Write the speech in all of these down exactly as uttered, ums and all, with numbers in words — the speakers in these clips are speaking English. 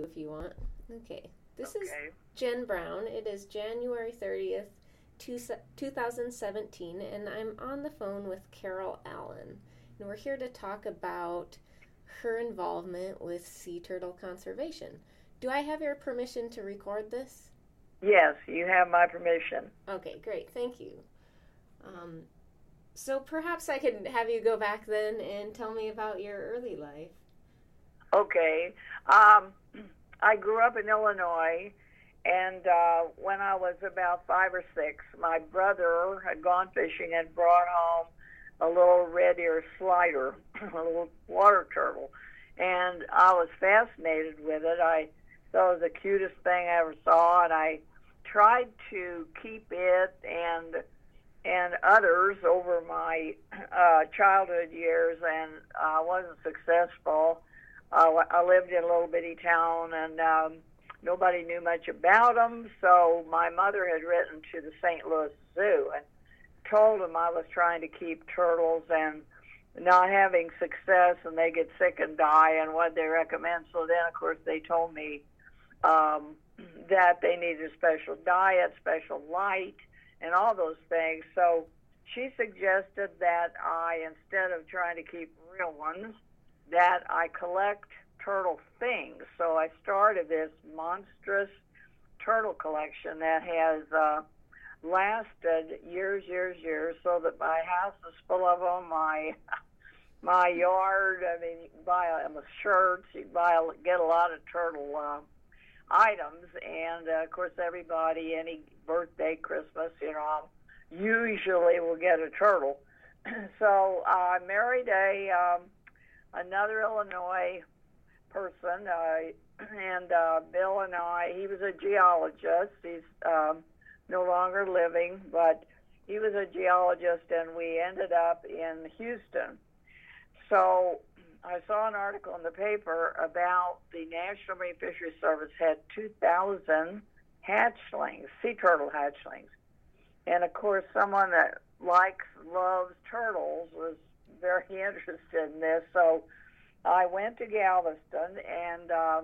if you want. Okay. This is Okay. Jen Brown. It is January thirtieth, two thousand seventeen, and I'm on the phone with Carol Allen. And we're here to talk about her involvement with sea turtle conservation. Do I have your permission to record this? Yes, you have my permission. Okay, great. Thank you. Um, so perhaps I could have you go back then and tell me about your early life. Okay. Um, I grew up in Illinois, and uh, when I was about five or six, my brother had gone fishing and brought home a little red ear slider, a little water turtle, and I was fascinated with it. I thought it was the cutest thing I ever saw, and I tried to keep it and and others over my uh, childhood years, and I uh, wasn't successful. Uh, I lived in a little bitty town, and um, nobody knew much about them, so my mother had written to the Saint Louis Zoo and told them I was trying to keep turtles and not having success, and they get sick and die, and what they recommend. So then, of course, they told me um, that they needed a special diet, special light, and all those things. So she suggested that I, instead of trying to keep real ones, that I collect turtle things. So I started this monstrous turtle collection that has uh, lasted years, years, years, so that my house is full of them. My my yard, I mean, you can buy them with shirts, you can buy a, get a lot of turtle uh, items, and uh, of course everybody, any birthday, Christmas, you know, usually will get a turtle. So uh, I married a um, another Illinois person, uh, and uh, Bill and I, he was a geologist. He's um, no longer living, but he was a geologist, and we ended up in Houston. So I saw an article in the paper about the National Marine Fisheries Service had two thousand hatchlings, sea turtle hatchlings. And, of course, someone that likes, loves turtles was very interested in this. So I went to Galveston, and um,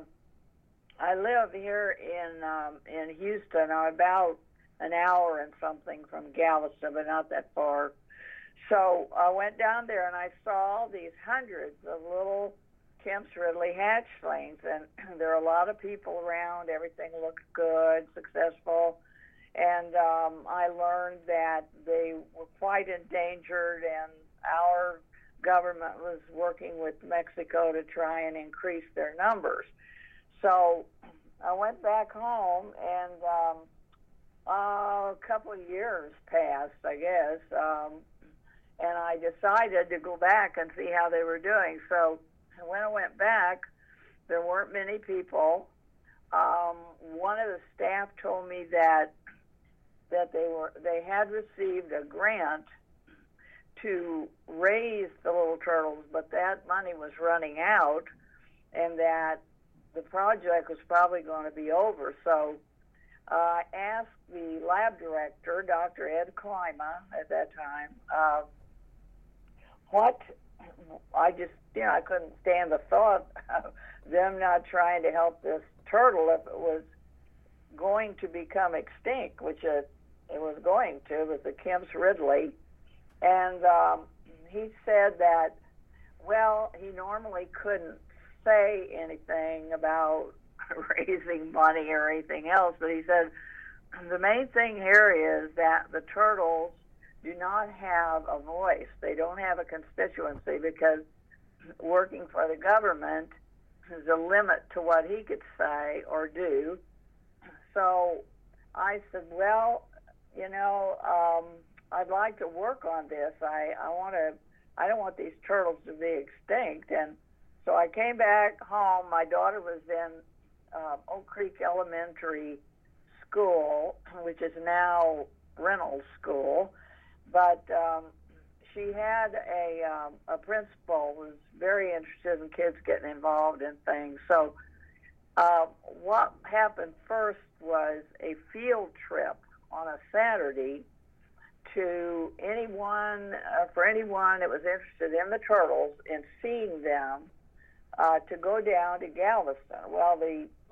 I live here in um, in Houston. I'm about an hour and something from Galveston, but not that far. So I went down there, and I saw these hundreds of little Kemp's Ridley hatchlings, and there are a lot of people around. Everything looked good, successful. And um, I learned that they were quite endangered, and our government was working with Mexico to try and increase their numbers. So I went back home, and um, uh, a couple of years passed, I guess, um, and I decided to go back and see how they were doing. So when I went back, there weren't many people. Um, one of the staff told me that that they were they had received a grant to raise the little turtles, but that money was running out, and that the project was probably going to be over. So uh, I asked the lab director, Doctor Ed Klima, at that time, uh, what, I just, you know, I couldn't stand the thought of them not trying to help this turtle if it was going to become extinct, which it, it was going to, with the Kemp's Ridley. And um, he said that, well, he normally couldn't say anything about raising money or anything else, but he said the main thing here is that the turtles do not have a voice. They don't have a constituency, because working for the government is a limit to what he could say or do. So I said, well, you know, um, I'd like to work on this. I, I want to, I don't want these turtles to be extinct. And so I came back home. My daughter was in uh, Oak Creek Elementary School, which is now Reynolds School. But um, she had a, um, a principal who was very interested in kids getting involved in things. So uh, what happened first was a field trip on a Saturday to anyone, uh, for anyone that was interested in the turtles and seeing them, uh, to go down to Galveston. Well, the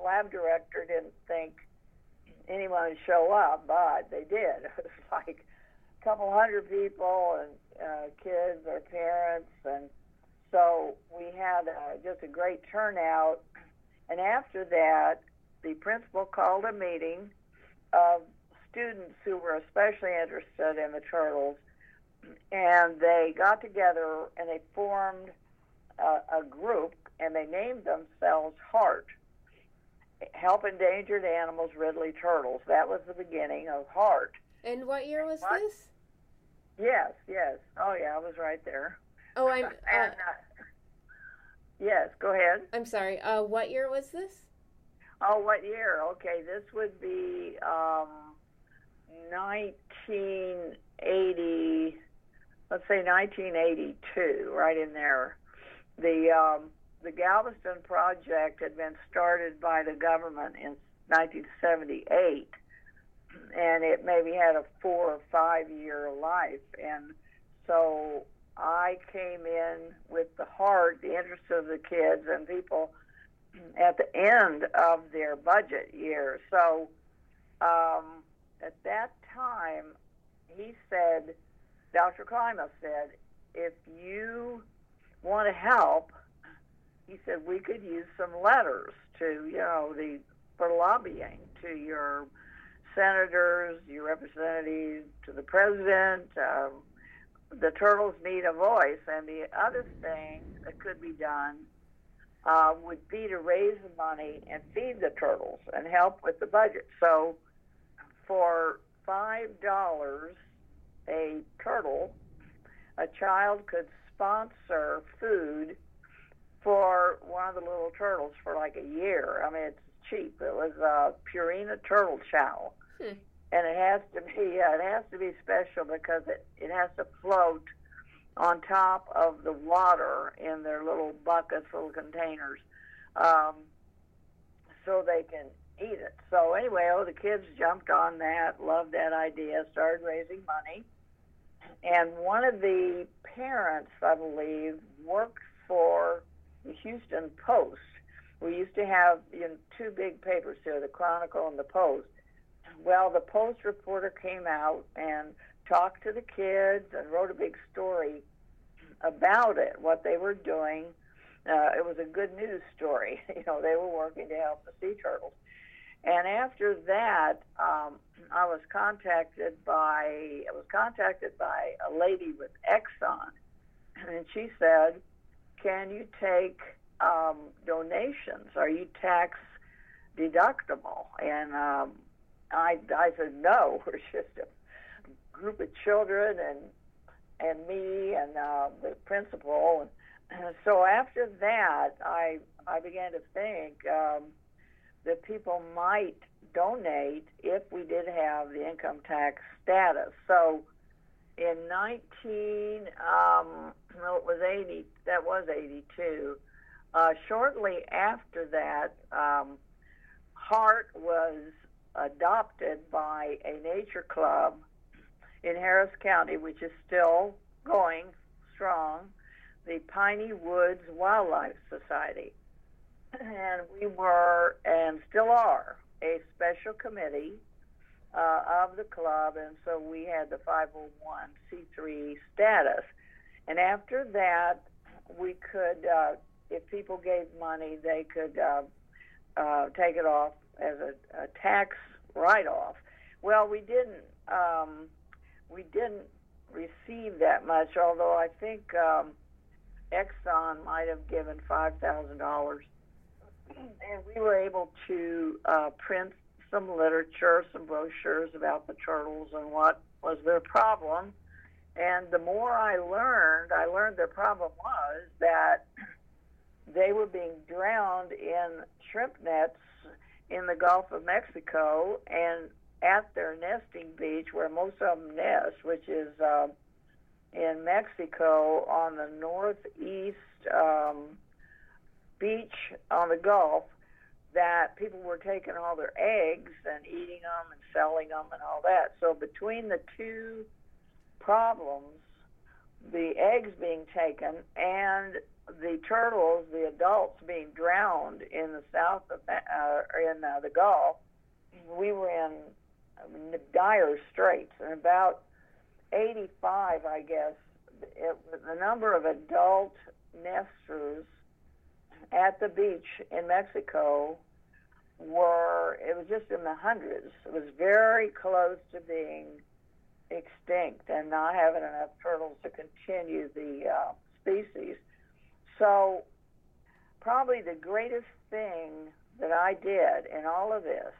lab director didn't think anyone would show up, but they did. It was like a couple hundred people and uh, kids, their parents, and so we had uh, just a great turnout. And after that, the principal called a meeting of students who were especially interested in the turtles, and they got together and they formed a, a group, and they named themselves HEART, Help Endangered Animals Ridley Turtles. That was the beginning of HEART. And what year was what? this? Yes, yes. Oh, yeah, I was right there. Oh, I'm... Uh, and, uh, yes, go ahead. I'm sorry. Uh, what year was this? Oh, what year? Okay, this would be um, nineteen eighty, let's say nineteen eighty-two, right in there. The um, the Galveston project had been started by the government in nineteen seventy-eight, and it maybe had a four or five year life. And so I came in with the heart, the interest of the kids and people at the end of their budget year. So um, at that time, he said, Doctor Klima said, if you want to help, he said, we could use some letters to, you know, the for lobbying to your senators, your representatives, to the president. Um, the turtles need a voice. And the other thing that could be done uh, would be to raise the money and feed the turtles and help with the budget. So for five dollars a turtle, a child could sponsor food for one of the little turtles for like a year. I mean, it's cheap. It was uh, Purina turtle chow. Hmm. And it has to be uh, it has to be special because it, it has to float on top of the water in their little buckets, little containers, um, so they can eat it. So anyway, oh, the kids jumped on that, loved that idea, started raising money. And one of the parents, I believe, worked for the Houston Post. We used to have, you know, two big papers here, the Chronicle and the Post. Well, the Post reporter came out and talked to the kids and wrote a big story about it, what they were doing. Uh, it was a good news story. You know, they were working to help the sea turtles. And after that, um, I was contacted by I was contacted by a lady with Exxon, and she said, "Can you take um, donations? Are you tax deductible?" And um, I, I said, "No, we're just a group of children and and me and uh, the principal." And so after that, I I began to think um, that people might donate if we did have the income tax status. So in nineteen, um, no, it was eighty. That was eighty-two. Uh, shortly after that, um, HEART was adopted by a nature club in Harris County, which is still going strong, the Piney Woods Wildlife Society. And we were, and still are, a special committee uh, of the club, and so we had the five oh one c three status. And after that, we could, uh, if people gave money, they could uh, uh, take it off as a, a tax write-off. Well, we didn't, um, we didn't receive that much, although I think um, Exxon might have given five thousand dollars. And we were able to uh, print some literature, some brochures about the turtles and what was their problem. And the more I learned, I learned their problem was that they were being drowned in shrimp nets in the Gulf of Mexico and at their nesting beach where most of them nest, which is uh, in Mexico on the northeast um, beach on the Gulf, that people were taking all their eggs and eating them and selling them and all that. So between the two problems, the eggs being taken and the turtles, the adults, being drowned in the south of uh, in uh, the Gulf, we were in dire straits. And about eighty-five, I guess, it, the number of adult nesters at the beach in Mexico were, it was just in the hundreds. It was very close to being extinct and not having enough turtles to continue the uh, species. So probably the greatest thing that I did in all of this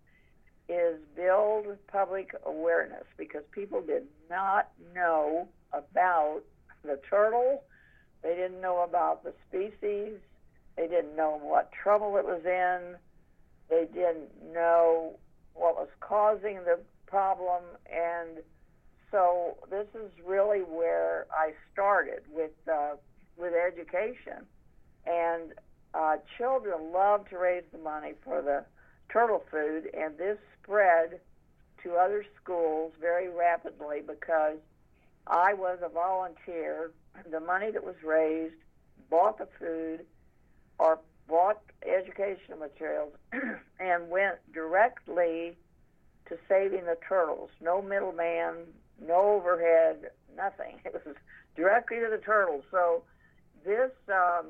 is build public awareness, because people did not know about the turtle. They didn't know about the species. They didn't know what trouble it was in. They didn't know what was causing the problem. And so this is really where I started with uh, with education. And uh, children love to raise the money for the turtle food, and this spread to other schools very rapidly because I was a volunteer. The money that was raised bought the food or bought educational materials and went directly to saving the turtles. No middleman, no overhead, nothing. It was directly to the turtles. So this um,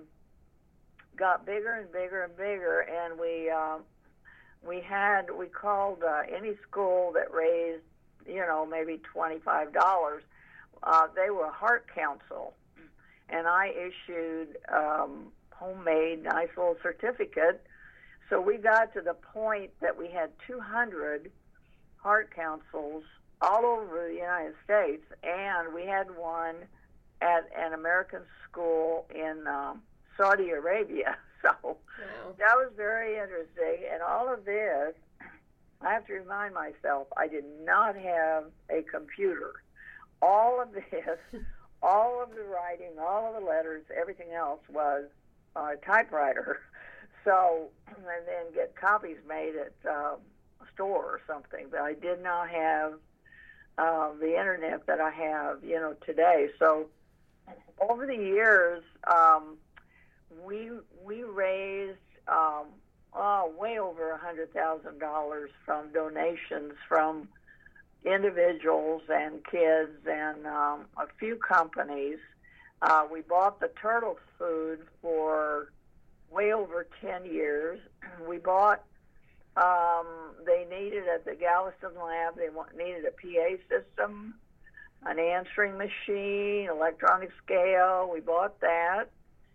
got bigger and bigger and bigger, and we um, we had we called uh, any school that raised, you know, maybe twenty-five dollars. Uh, they were a heart council, and I issued um, homemade nice little certificate. So we got to the point that we had two hundred heart councils all over the United States, and we had one at an American school in um, Saudi Arabia. So wow. That was very interesting. And all of this, I have to remind myself, I did not have a computer. All of this, all of the writing, all of the letters, everything else was on a typewriter. So, and then get copies made at um, a store or something. But I did not have uh, the internet that I have, you know, today. So over the years, um, we we raised um, oh, way over a hundred thousand dollars from donations from individuals and kids and um, a few companies. Uh, we bought the turtle food for way over ten years. We bought. Um, they needed at the Galveston lab. They want, needed a P A system, an answering machine, electronic scale. We bought that.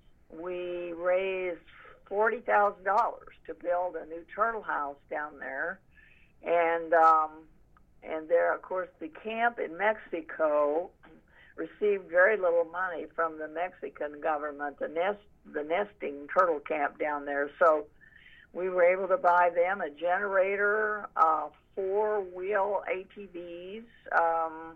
We raised forty thousand dollars to build a new turtle house down there. And um, and there, of course, the camp in Mexico received very little money from the Mexican government, the nest, the nesting turtle camp down there. So we were able to buy them a generator, uh, four-wheel A T Vs, um,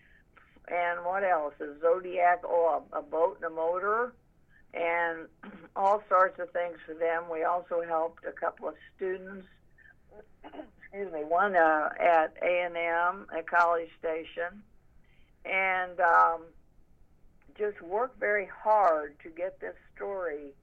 and what else? A Zodiac, oh, a, a boat and a motor, and all sorts of things for them. We also helped a couple of students, excuse me, one uh, at A and M at College Station, and um, just worked very hard to get this story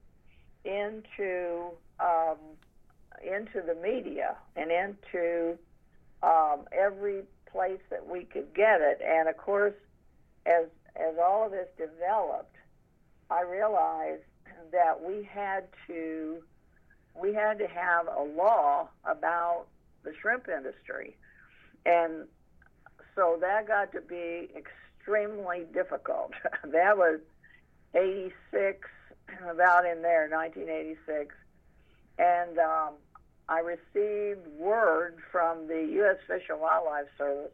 into um, into the media and into um, every place that we could get it. And of course, as as all of this developed, I realized that we had to we had to have a law about the shrimp industry, and so that got to be extremely difficult. That was eighty-six, about in there, nineteen eighty-six, and um, I received word from the U S Fish and Wildlife Service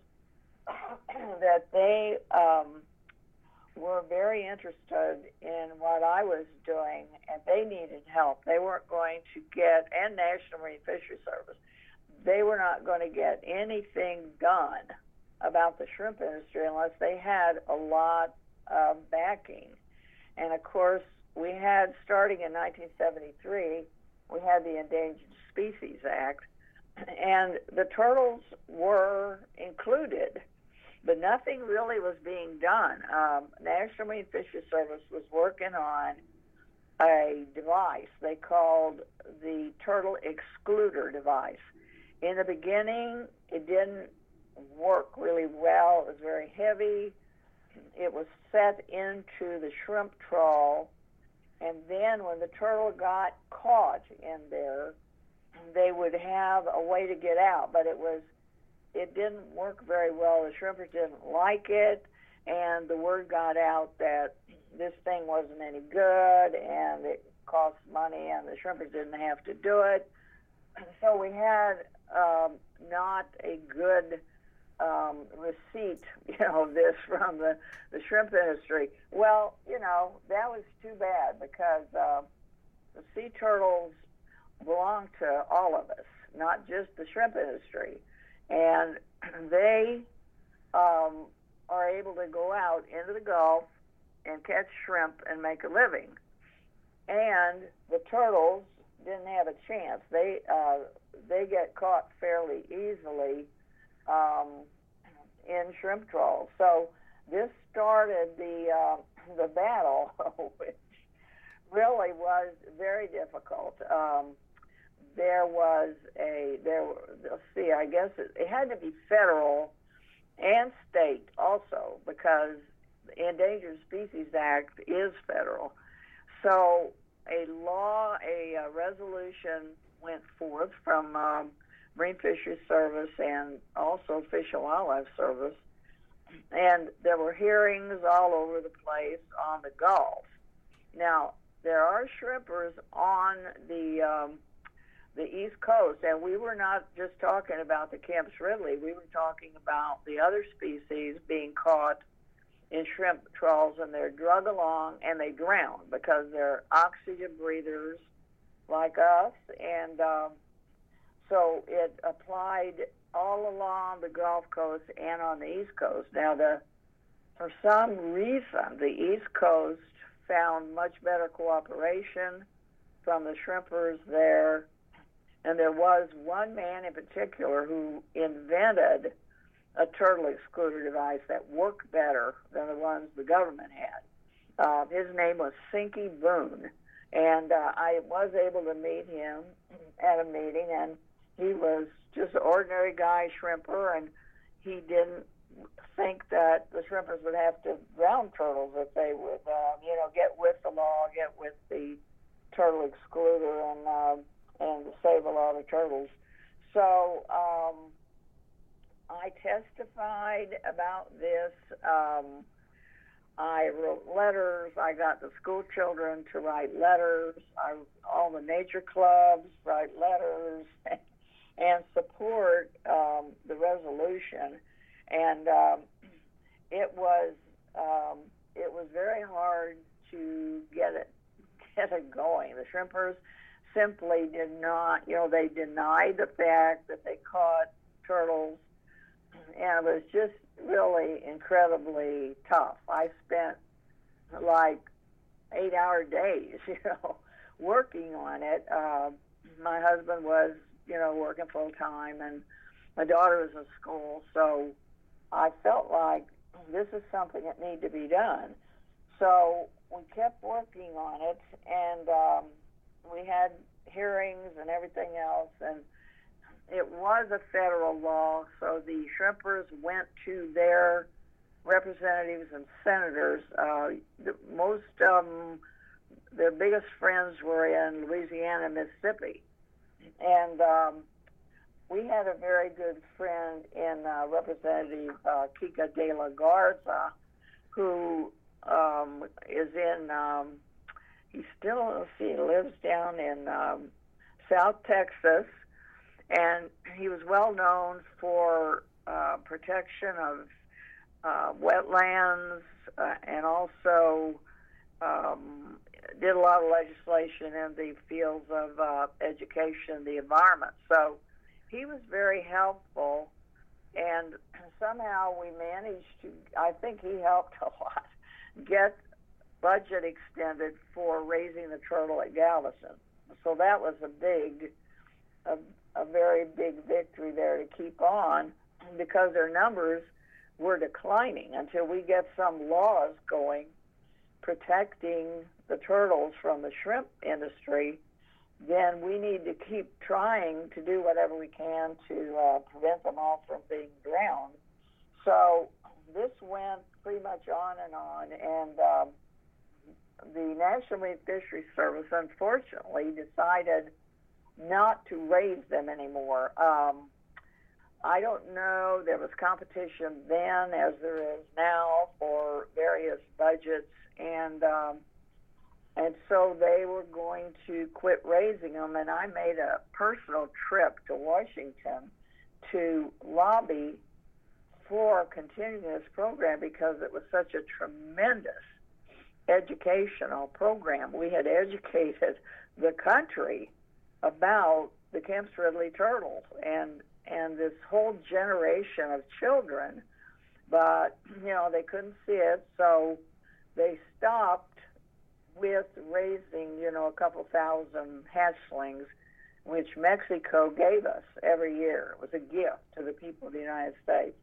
that they um, were very interested in what I was doing, and they needed help. They weren't going to get, and National Marine Fisheries Service, they were not going to get anything done about the shrimp industry unless they had a lot of backing. And of course, we had, starting in nineteen seventy-three, we had the Endangered Species Act, and the turtles were included, but nothing really was being done. Um, National Marine Fisheries Service was working on a device they called the turtle excluder device. In the beginning, it didn't work really well. It was very heavy. It was set into the shrimp trawl, and then when the turtle got caught in there, they would have a way to get out, but it was it didn't work very well. The shrimpers didn't like it, and the word got out that this thing wasn't any good, and it cost money, and the shrimpers didn't have to do it. So we had um, not a good um, receipt, you know, of this from the, the shrimp industry. Well, you know, that was too bad because uh, the sea turtles belong to all of us, not just the shrimp industry. And they um, are able to go out into the Gulf and catch shrimp and make a living. And the turtles didn't have a chance. They uh, they get caught fairly easily um, in shrimp trawls. So this started the uh, the battle, which really was very difficult. Um, there was a there. Let's see. I guess it, it had to be federal and state also, because the Endangered Species Act is federal. So a law, a, a resolution went forth from um, Marine Fisheries Service and also Fish and Wildlife Service, and there were hearings all over the place on the Gulf. Now, there are shrimpers on the um, the East Coast, and we were not just talking about the Kemp's Ridley. We were talking about the other species being caught in shrimp trawls, and they're drug along and they drown because they're oxygen breathers like us. And um, so it applied all along the Gulf Coast and on the East Coast. Now, the for some reason, the East Coast found much better cooperation from the shrimpers there. And there was one man in particular who invented a turtle excluder device that worked better than the ones the government had. Uh, his name was Sinky Boone, and uh, I was able to meet him at a meeting, and he was just an ordinary guy shrimper, and he didn't think that the shrimpers would have to drown turtles if they would, uh, you know, get with the law, get with the turtle excluder, and uh, and save a lot of turtles. So um, I testified about this. Um, I wrote letters. I got the school children to write letters. I, all the nature clubs write letters and support um, the resolution. And um, it was um, it was very hard to get it get it going. The shrimpers simply did not, you know, they denied the fact that they caught turtles, and it was just really incredibly tough. I spent like eight-hour days, you know, working on it. Uh, my husband was, you know, working full-time, and my daughter was in school, so I felt like this is something that needed to be done. So we kept working on it, and um, we had hearings and everything else, and it was a federal law, so the shrimpers went to their representatives and senators. Uh, the, most um, their biggest friends were in Louisiana and Mississippi, and um, we had a very good friend in uh, Representative uh, Kika de la Garza, who um, is in um, He still, let's see, lives down in um, South Texas, and he was well known for uh, protection of uh, wetlands uh, and also um, did a lot of legislation in the fields of uh, education and the environment. So he was very helpful, and somehow we managed to, I think he helped a lot, get budget extended for raising the turtle at Galveston. So that was a big, a, a very big victory there to keep on, because their numbers were declining until we get some laws going protecting the turtles from the shrimp industry, then we need to keep trying to do whatever we can to uh, prevent them all from being drowned. So this went pretty much on and on, and um, the National Marine Fisheries Service, unfortunately, decided not to raise them anymore. Um, I don't know, there was competition then, as there is now, for various budgets, and um, and so they were going to quit raising them, and I made a personal trip to Washington to lobby for continuing this program because it was such a tremendous educational program. We had educated the country about the Kemp's Ridley turtles and and this whole generation of children, but you know they couldn't see it, so they stopped with raising, you know, a couple thousand hatchlings, which Mexico gave us every year. It was a gift to the people of the United States.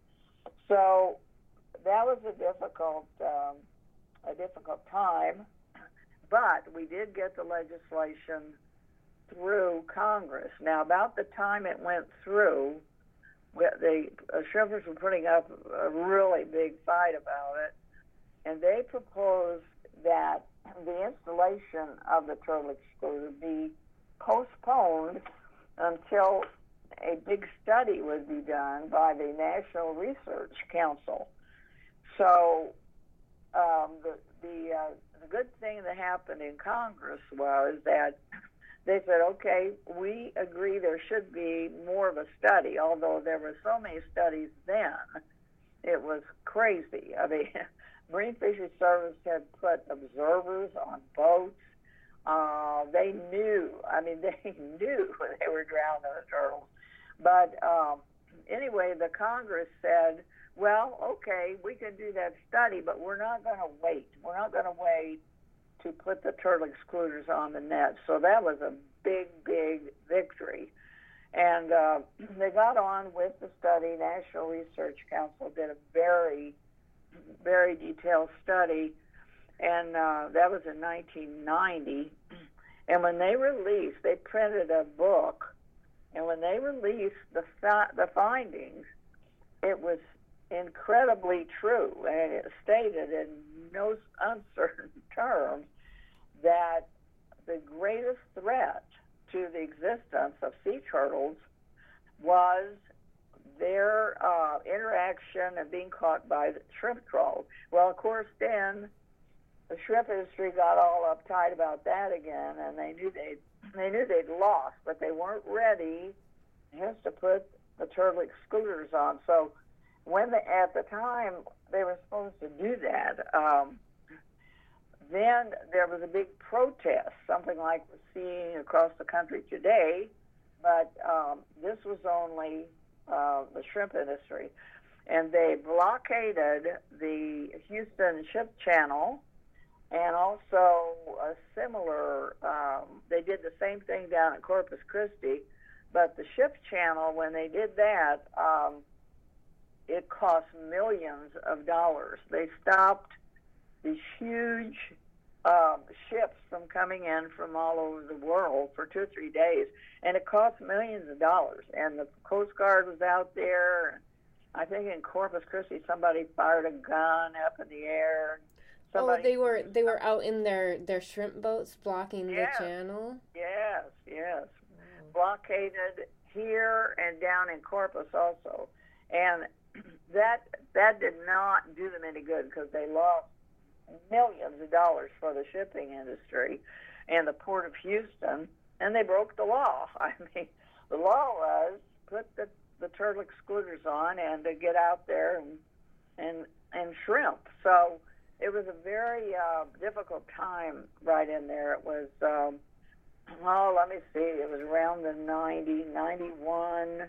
So that was a difficult, um, a difficult time, but we did get the legislation through Congress. Now, about the time it went through, the uh, shrimpers were putting up a really big fight about it, and they proposed that the installation of the turtle excluder be postponed until a big study would be done by the National Research Council. So um, the the, uh, the good thing that happened in Congress was that they said, okay, we agree there should be more of a study, although there were so many studies then, it was crazy. I mean, Marine Fisheries Service had put observers on boats. Uh, they knew, I mean, they knew they were drowning the turtles. But um, anyway, the Congress said, well, okay, we can do that study, but we're not going to wait. We're not going to wait to put the turtle excluders on the net. So that was a big, big victory. And uh, they got on with the study. National Research Council did a very, very detailed study, and uh, that was in nineteen ninety. And when they released, they printed a book, and when they released the fi- the findings, it was incredibly true, and it stated in no uncertain terms that the greatest threat to the existence of sea turtles was their uh, interaction and being caught by the shrimp trawl. Well, of course, then the shrimp industry got all uptight about that again, and they knew they they knew they'd lost, but they weren't ready just to put the turtle excluders on. So when they, at the time they were supposed to do that, um, then there was a big protest, something like we're seeing across the country today, but um, this was only uh, the shrimp industry. And they blockaded the Houston Ship Channel, and also a similar, um, they did the same thing down at Corpus Christi, but the Ship Channel, when they did that, um, it cost millions of dollars. They stopped these huge um, ships from coming in from all over the world for two or three days, and it cost millions of dollars. And the Coast Guard was out there. I think in Corpus Christi, somebody fired a gun up in the air. Somebody, oh, they were they were out in their, their shrimp boats blocking yes, the channel? Yes, yes. Wow. Blockaded here and down in Corpus also. And that that did not do them any good because they lost millions of dollars for the shipping industry and the Port of Houston, and they broke the law. I mean, the law was put the, the turtle excluders on and to get out there and and, and shrimp. So it was a very uh, difficult time right in there. It was, um, oh, let me see, it was around the ninety, ninety-one,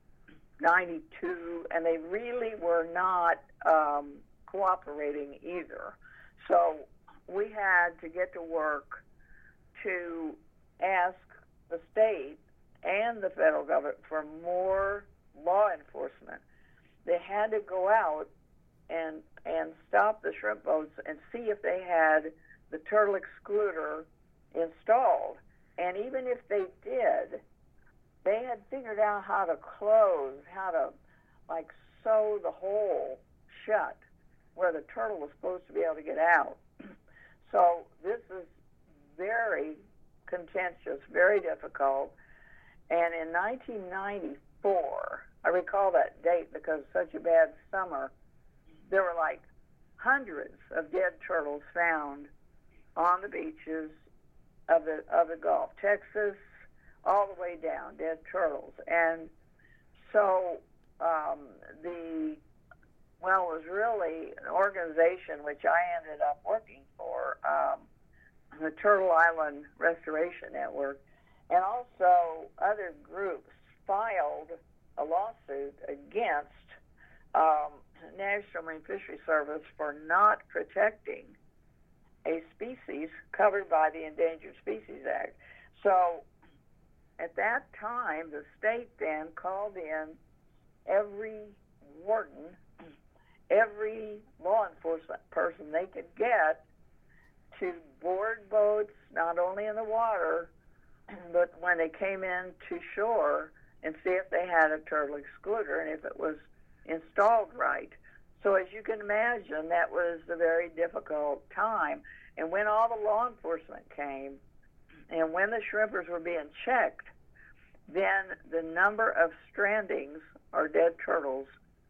ninety-two, and they really were not um, cooperating either. So we had to get to work to ask the state and the federal government for more law enforcement. They had to go out and and stop the shrimp boats and see if they had the turtle excluder installed. And even if they did, they had figured out how to close, how to like sew the hole shut where the turtle was supposed to be able to get out. So this is very contentious, very difficult. And in nineteen ninety-four, I recall that date because such a bad summer, there were like hundreds of dead turtles found on the beaches of the of the Gulf, Texas, all the way down, dead turtles. And so um, the, well, it was really an organization which I ended up working for, um, the Turtle Island Restoration Network, and also other groups filed a lawsuit against um, National Marine Fisheries Service for not protecting a species covered by the Endangered Species Act. So at that time, the state then called in every warden, every law enforcement person they could get to board boats, not only in the water, but when they came in to shore, and see if they had a turtle excluder and if it was installed right. So as you can imagine, that was a very difficult time. And when all the law enforcement came, and when the shrimpers were being checked, then the number of strandings or dead turtles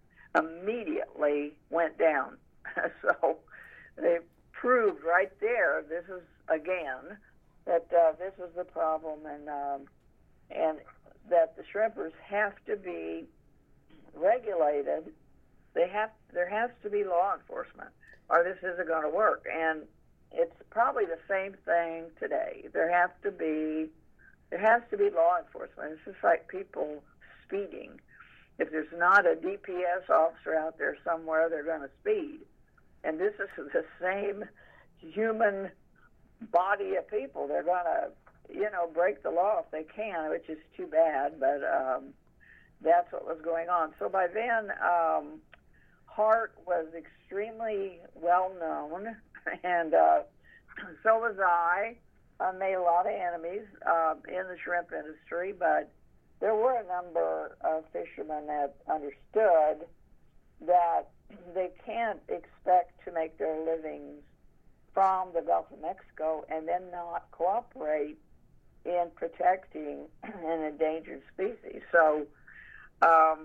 immediately went down. So they proved right there, this is, again, that uh, this is the problem, and um, and that the shrimpers have to be regulated. They have there has to be law enforcement, or this isn't going to work. And it's probably the same thing today. There has to be there has to be law enforcement. It's just like people speeding. If there's not a D P S officer out there somewhere, they're going to speed. And this is the same human body of people. They're going to, you know, break the law if they can, which is too bad, but um, that's what was going on. So by then, um, Hart was extremely well known, and uh, so was I. I made a lot of enemies uh, in the shrimp industry, but there were a number of fishermen that understood that they can't expect to make their livings from the Gulf of Mexico and then not cooperate in protecting an endangered species. So um,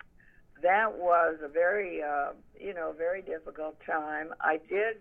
that was a very, uh, you know, very difficult time. I did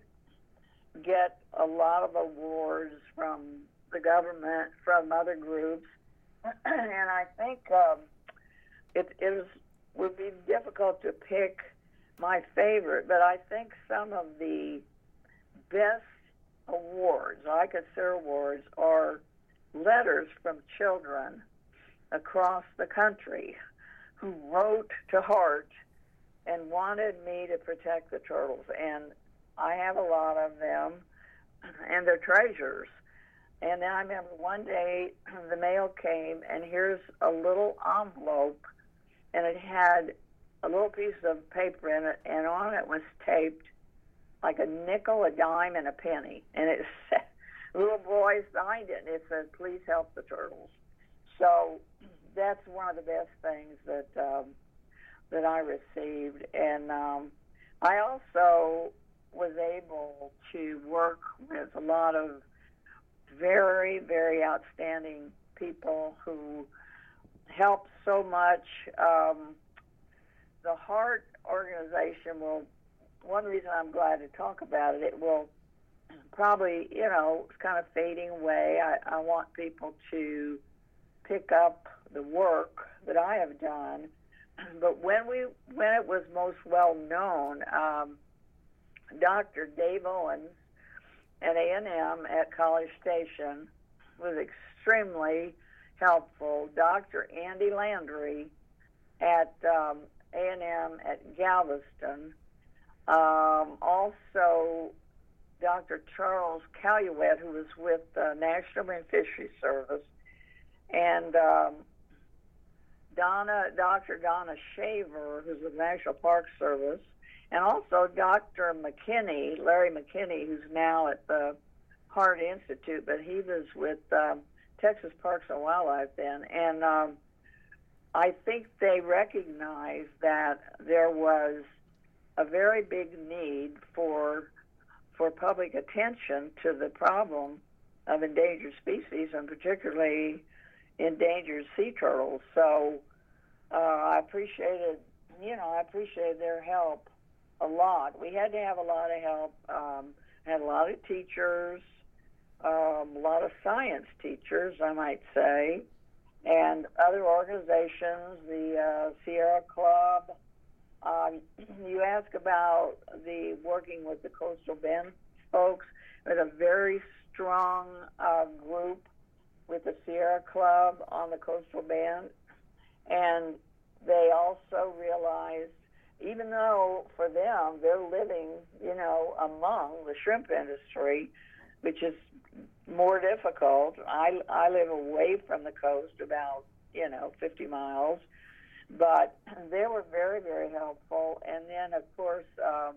get a lot of awards from the government, from other groups, and I think um, it, it was, would be difficult to pick my favorite, but I think some of the best awards, I consider awards, are letters from children across the country who wrote to Hart and wanted me to protect the turtles. And I have a lot of them, and they're treasures. And then I remember one day the mail came, and here's a little envelope, and it had a little piece of paper in it, and on it was taped like a nickel, a dime, and a penny. And it said, little boy signed it, and it said, "Please help the turtles." So that's one of the best things that um, that I received. And um, I also was able to work with a lot of very, very outstanding people who helped so much. Um, the Hart organization will, one reason I'm glad to talk about it, it will probably, you know, it's kind of fading away. I, I want people to pick up the work that I have done. But when we, when it was most well known, um, Doctor Dave Owens at A and M at College Station was extremely helpful. Doctor Andy Landry at um, A and M at Galveston. Um, also, Doctor Charles Caluette, who was with the National Marine Fisheries Service, and um, Donna, Doctor Donna Shaver, who's with the National Park Service, and also Doctor McKinney, Larry McKinney, who's now at the Hart Institute, but he was with um, Texas Parks and Wildlife then, and um, I think they recognized that there was a very big need for for public attention to the problem of endangered species, and particularly endangered sea turtles. So uh, I appreciated, you know, I appreciated their help a lot. We had to have a lot of help. Um, had a lot of teachers, um, a lot of science teachers, I might say, and other organizations, the uh, Sierra Club. Um, you ask about the working with the Coastal Bend folks. There's a very strong uh, group with the Sierra Club on the Coastal Bend, and they also realized, even though for them they're living, you know, among the shrimp industry, which is more difficult. I, I live away from the coast, about, you know, fifty miles, but they were very, very helpful. And then, of course, um,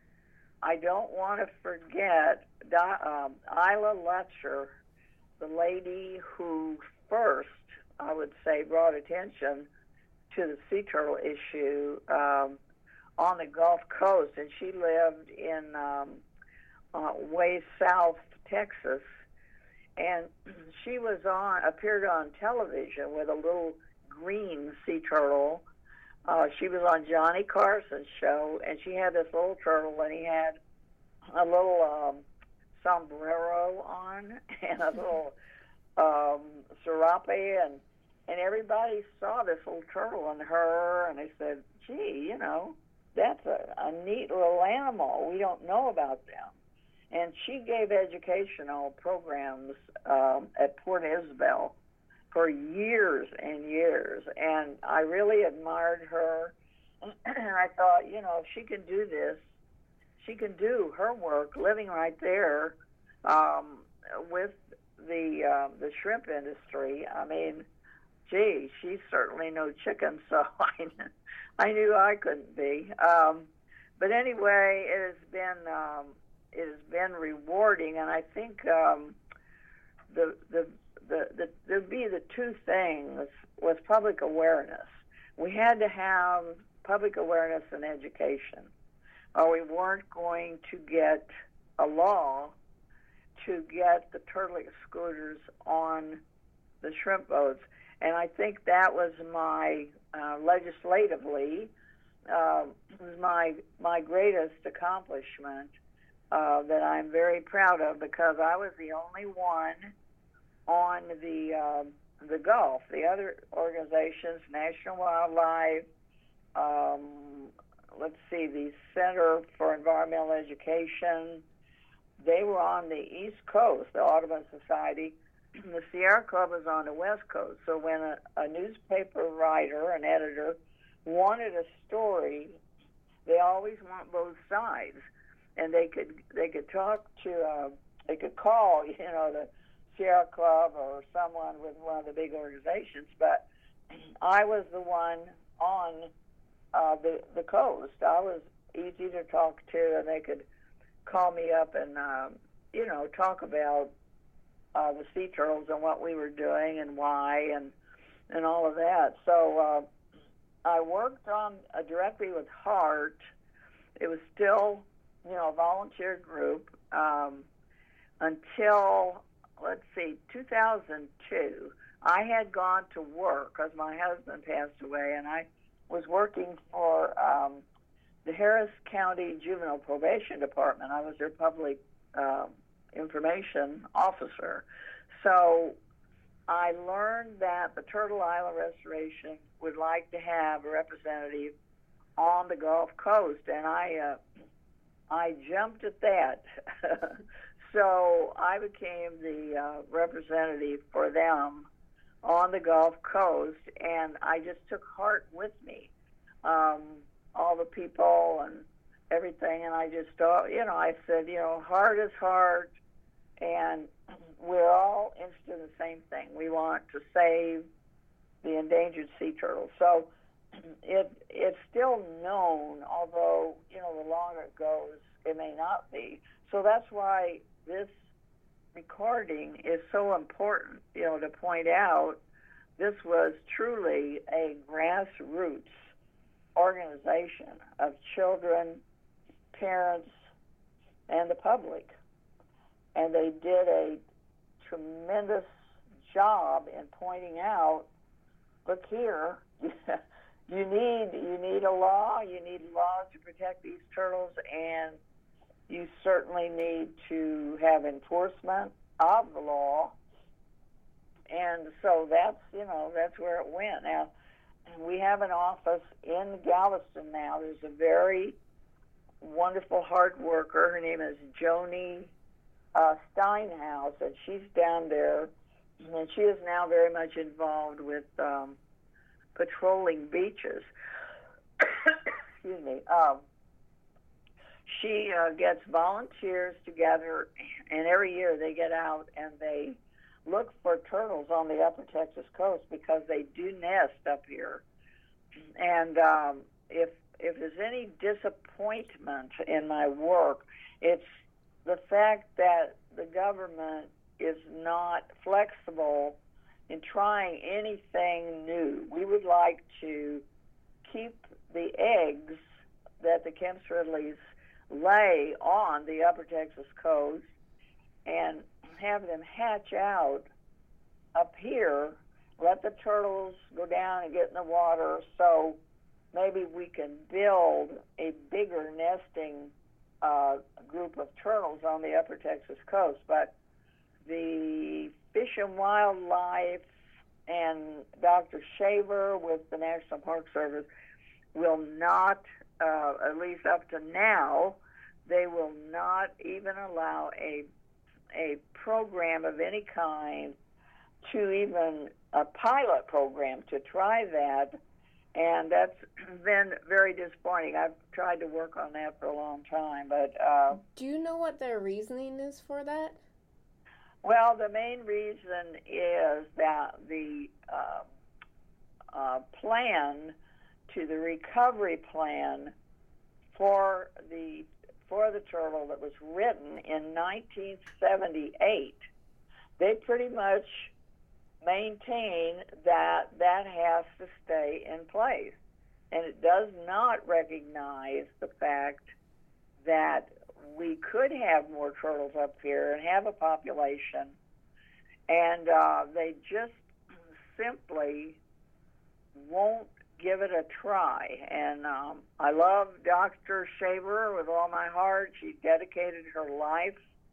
I don't want to forget um, Isla Letcher, the lady who first, I would say, brought attention to the sea turtle issue um, on the Gulf Coast, and she lived in um, uh, way south Texas, and she was on appeared on television with a little green sea turtle. Uh, she was on Johnny Carson's show, and she had this little turtle, and he had a little um, sombrero on and a little um, serape, and and everybody saw this little turtle and her, and they said, gee, you know, that's a, a neat little animal. We don't know about them. And she gave educational programs um, at Port Isabel for years and years, and I really admired her. And I thought, you know, if she can do this, she can do her work living right there um, with the uh, the shrimp industry. I mean, gee, she's certainly no chicken, so I, I knew I couldn't be. Um, but anyway, it has been um, it has been rewarding, and I think um, the the the the there'd be the two things was public awareness. We had to have public awareness and education, or we weren't going to get a law to get the turtle excluders on the shrimp boats. And I think that was my, uh, legislatively, uh, was my my greatest accomplishment uh, that I'm very proud of, because I was the only one on the uh, the Gulf. The other organizations, National Wildlife, um, let's see, the Center for Environmental Education, they were on the East Coast, the Audubon Society. The Sierra Club is on the West Coast. So when a, a newspaper writer, an editor, wanted a story, they always want both sides, and they could they could talk to uh, they could call you know the Sierra Club or someone with one of the big organizations. But I was the one on uh, the the coast. I was easy to talk to, and they could call me up and um, you know talk about Uh, the sea turtles and what we were doing and why and and all of that. So uh, I worked on uh, directly with Hart. It was still, you know, a volunteer group um, until, let's see, two thousand two. I had gone to work because my husband passed away, and I was working for um, the Harris County Juvenile Probation Department. I was their public um, information officer. So I learned that the Turtle Island Restoration would like to have a representative on the Gulf Coast, and I uh, I jumped at that. So I became the uh, representative for them on the Gulf Coast, and I just took Hart with me, um, all the people and everything, and I just thought, you know, I said, you know, Hart is Hart, and we're all interested in the same thing. We want to save the endangered sea turtles. So it it's still known, although, you know, the longer it goes, it may not be. So that's why this recording is so important, you know, to point out this was truly a grassroots organization of children, parents, and the public. And they did a tremendous job in pointing out, look here, you need you need a law, you need laws to protect these turtles, and you certainly need to have enforcement of the law. And so that's, you know, that's where it went. Now, we have an office in Galveston now. There's a very wonderful hard worker. Her name is Joni uh, Steinhaus, and she's down there, and she is now very much involved with um, patrolling beaches. Excuse me. Um, she uh, gets volunteers together, and every year they get out and they look for turtles on the upper Texas coast because they do nest up here. And um, if if there's any disappointment in my work, it's the fact that the government is not flexible in trying anything new. We would like to keep the eggs that the Kemp's Ridleys lay on the upper Texas coast and have them hatch out up here, let the turtles go down and get in the water, so maybe we can build a bigger nesting uh, group of turtles on the upper Texas coast. But the Fish and Wildlife and Doctor Shaver with the National Park Service will not, uh, at least up to now, they will not even allow a a program of any kind, to even a pilot program to try that, and that's been very disappointing. I've tried to work on that for a long time, but uh, do you know what their reasoning is for that? Well, the main reason is that the uh, uh, plan to the recovery plan for the for the turtle that was written in nineteen seventy-eight, they pretty much maintain that that has to stay in place. And it does not recognize the fact that we could have more turtles up here and have a population, and uh, they just simply won't give it a try. And um, I love Doctor Shaver with all my heart. She dedicated her life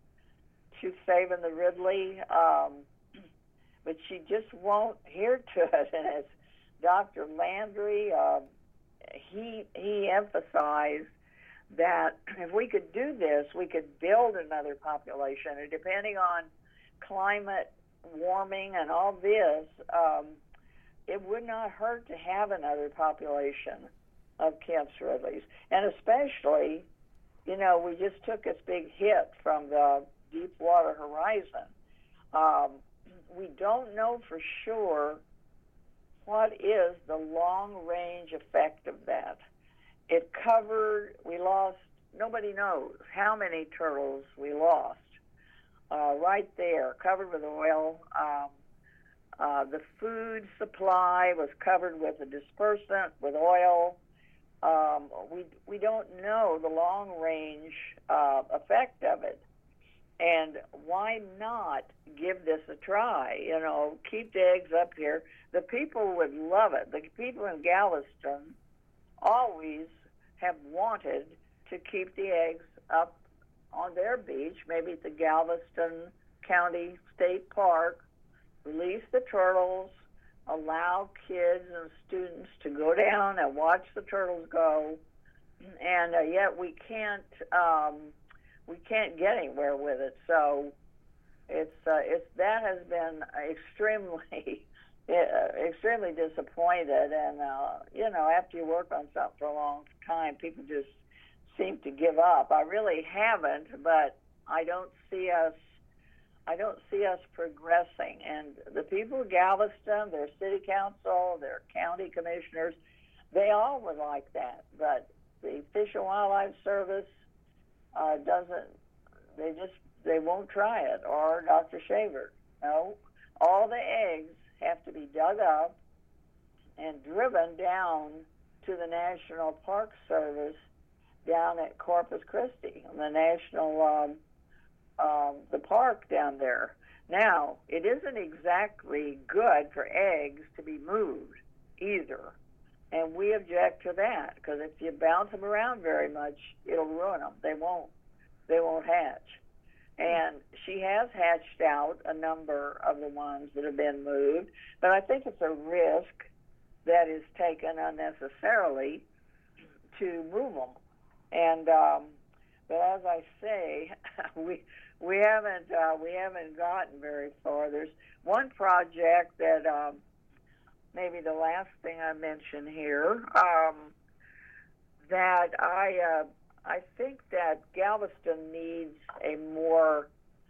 to saving the Ridley, um, but she just won't hear to it. And as Doctor Landry, uh, he he emphasized that if we could do this, we could build another population. And depending on climate warming and all this, um, it would not hurt to have another population of Kemp's Ridleys. And especially, you know, we just took this big hit from the Deepwater Horizon. Um, we don't know for sure what is the long-range effect of that. It covered, we lost, nobody knows how many turtles we lost. Uh, right there, covered with oil. Um, uh, the food supply was covered with a dispersant, with oil. Um, we we don't know the long-range uh, effect of it. And why not give this a try? You know, keep the eggs up here. The people would love it. The people in Galveston always have wanted to keep the eggs up on their beach, maybe at the Galveston County State Park, release the turtles, allow kids and students to go down and watch the turtles go, and uh, yet we can't um, we can't get anywhere with it. So it's uh, it's that has been extremely uh, extremely disappointed, and uh, you know, after you work on something for a long time, people just seem to give up. I really haven't, but I don't see us I don't see us progressing. And the people of Galveston, their city council, their county commissioners, they all would like that, but the Fish and Wildlife Service uh, doesn't. They just they won't try it. Or Doctor Shaver. No, all the eggs have to be dug up and driven down to the National Park Service down at Corpus Christi, the national um, um, the park down there. Now, it isn't exactly good for eggs to be moved either. And we object to that, because if you bounce them around very much, it'll ruin them. They won't. They won't hatch. And she has hatched out a number of the ones that have been moved, but I think it's a risk that is taken unnecessarily to move them. And um, but as I say, we we haven't uh, we haven't gotten very far. There's one project that. Um, Maybe the last thing I mention here, um, that I uh, I think that Galveston needs a more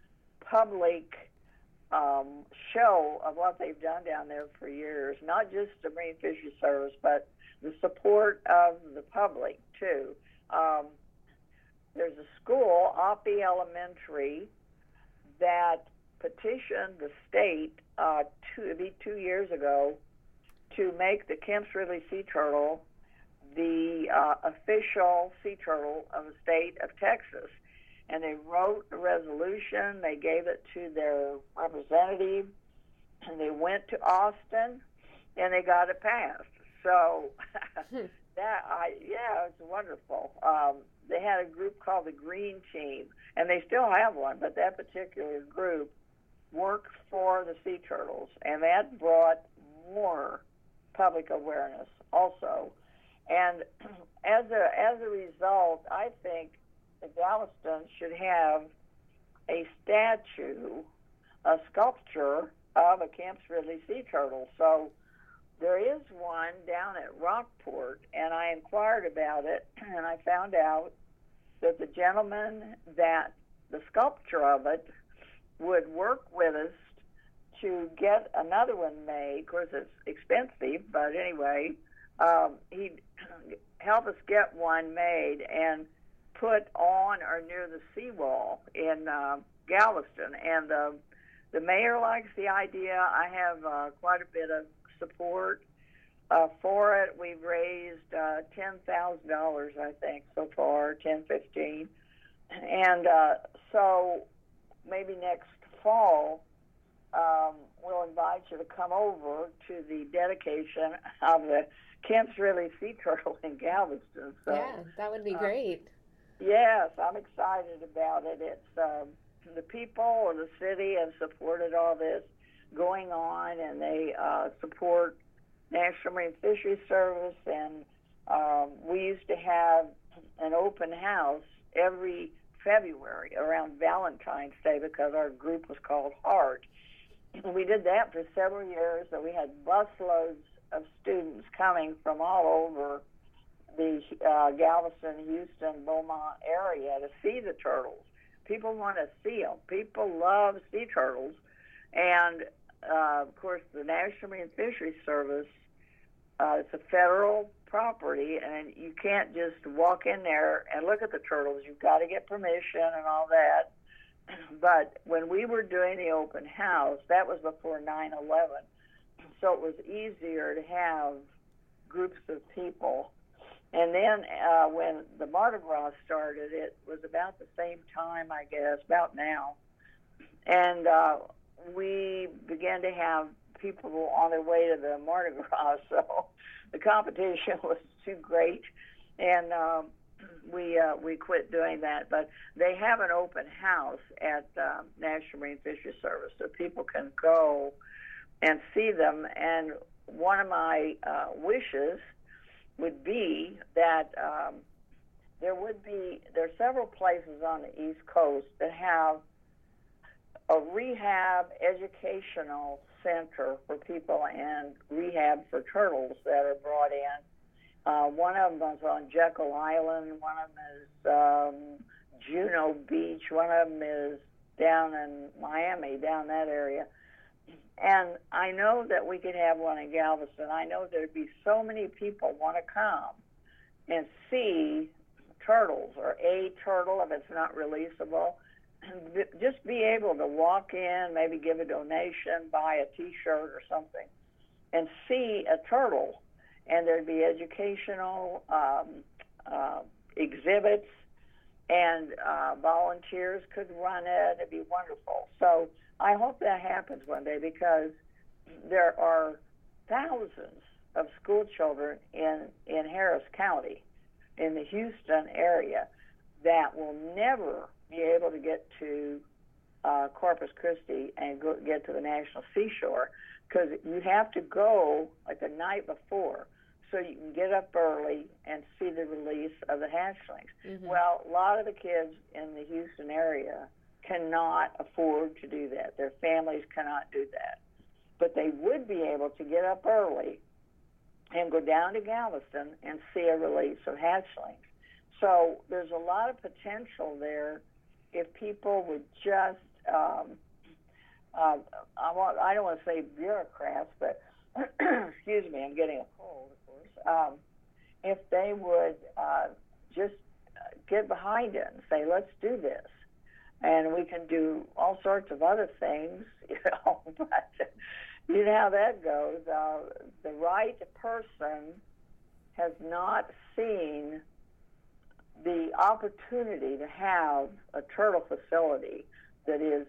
public um, show of what they've done down there for years. Not just the Marine Fisheries Service, but the support of the public too. Um, there's a school, Oppie Elementary, that petitioned the state uh, two, it'd be two years ago, to make the Kemp's Ridley sea turtle the uh, official sea turtle of the state of Texas. And they wrote a resolution, they gave it to their representative, and they went to Austin, and they got it passed. So that, I yeah, it's wonderful. Um, they had a group called the Green Team, and they still have one, but that particular group worked for the sea turtles, and that brought more public awareness also. And as a as a result, I think that Galveston should have a statue, a sculpture of a Kemp's Ridley sea turtle. So there is one down at Rockport, and I inquired about it, and I found out that the gentleman that the sculpture of it would work with us to get another one made. Of course, it's expensive, but anyway, um, he'd help us get one made and put on or near the seawall in uh, Galveston. And uh, the mayor likes the idea. I have uh, quite a bit of support uh, for it. We've raised uh, ten thousand dollars, I think, so far, ten, fifteen. And uh, so maybe next fall, Um, we'll invite you to come over to the dedication of the Kemp's Ridley sea turtle in Galveston. So, yeah, that would be uh, great. Yes, I'm excited about it. It's um, the people or the city have supported all this going on, and they uh, support National Marine Fisheries Service. And um, we used to have an open house every February around Valentine's Day because our group was called Heart. We did that for several years, so we had busloads of students coming from all over the uh, Galveston, Houston, Beaumont area to see the turtles. People want to see them. People love sea turtles. And, uh, of course, the National Marine Fisheries Service, uh, it's a federal property, and you can't just walk in there and look at the turtles. You've got to get permission and all that. But when we were doing the open house, that was before nine eleven, so it was easier to have groups of people. And then uh, when the Mardi Gras started, it was about the same time, I guess, about now. And uh, we began to have people on their way to the Mardi Gras, so the competition was too great. And um, we uh, we quit doing that, but they have an open house at uh, National Marine Fisheries Service, so people can go and see them. And one of my uh, wishes would be that um, there would be there are several places on the East Coast that have a rehab educational center for people and rehab for turtles that are brought in. Uh, one of them is on Jekyll Island. One of them is um, Juno Beach. One of them is down in Miami, down that area. And I know that we could have one in Galveston. I know there'd be so many people want to come and see turtles, or a turtle if it's not releasable. And just be able to walk in, maybe give a donation, buy a T-shirt or something, and see a turtle. And there'd be educational um, uh, exhibits, and uh, volunteers could run it. It'd be wonderful. So I hope that happens one day, because there are thousands of school children in, in Harris County, in the Houston area, that will never be able to get to uh, Corpus Christi and go, get to the National Seashore, because you have to go like the night before so you can get up early and see the release of the hatchlings. Mm-hmm. Well, a lot of the kids in the Houston area cannot afford to do that. Their families cannot do that. But they would be able to get up early and go down to Galveston and see a release of hatchlings. So there's a lot of potential there if people would just, um, uh, I, want, I don't want to say bureaucrats, but excuse me, I'm getting a cold, of course. Um, if they would uh, just get behind it and say, let's do this. And we can do all sorts of other things, you know, but you know how that goes. Uh, the right person has not seen the opportunity to have a turtle facility that is